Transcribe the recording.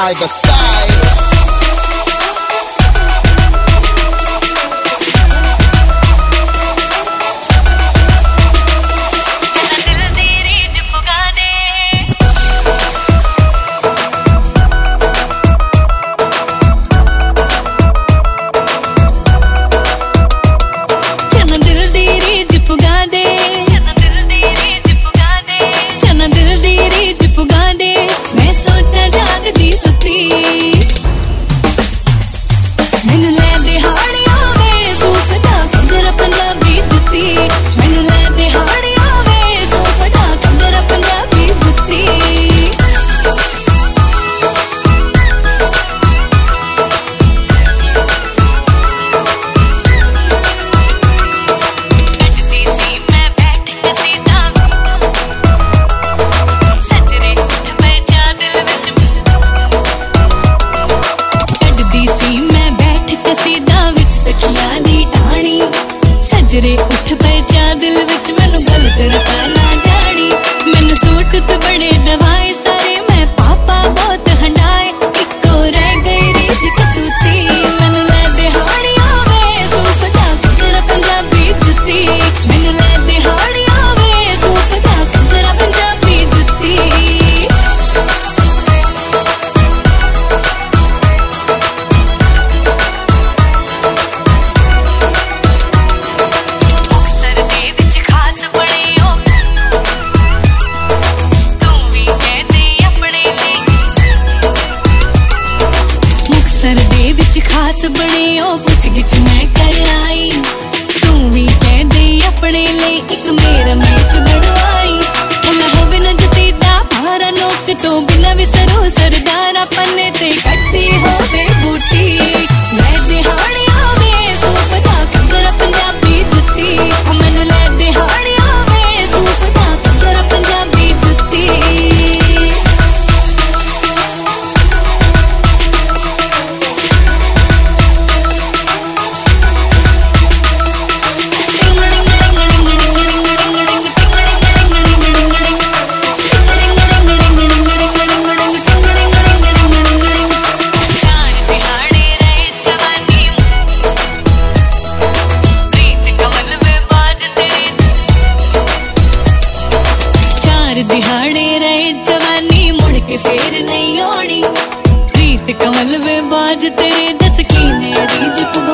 the style. सजरे उठ पे जा दिल विच मैनू गलत रखा ना जानी मैनू सूट तो बड़े दवाए सारे मैं पापा बहुत हंडाए इको रह गई रीज कसूती मैनू ले दिहाड़ियां वे सूफदा घगरा पंजाबी जुत्ती मैनू ले दिहाड़ियां वे सूफदा घगरा पंजाबी जुत्ती खास बने ओ पुछ गिछ मैं कर आई तू भी कह दे अपने लिए एक मेरा मैच बनवाई कहना होवे न जती दा भारा नोक तो बिना विसरो सरदारा पन्ने ते कट्टी होवे बूटी ले दिहाड़ियां वे सूफदा घगरा पंजाबी जुत्ती मैनू ले दिहाड़ियां वे सूफदा घगरा पंजाबी जुत्ती दिहाड़े रहे जवानी मुड़ के फेर नहीं आनी प्रीत कमल वे बाज तेरे दस कीने रीज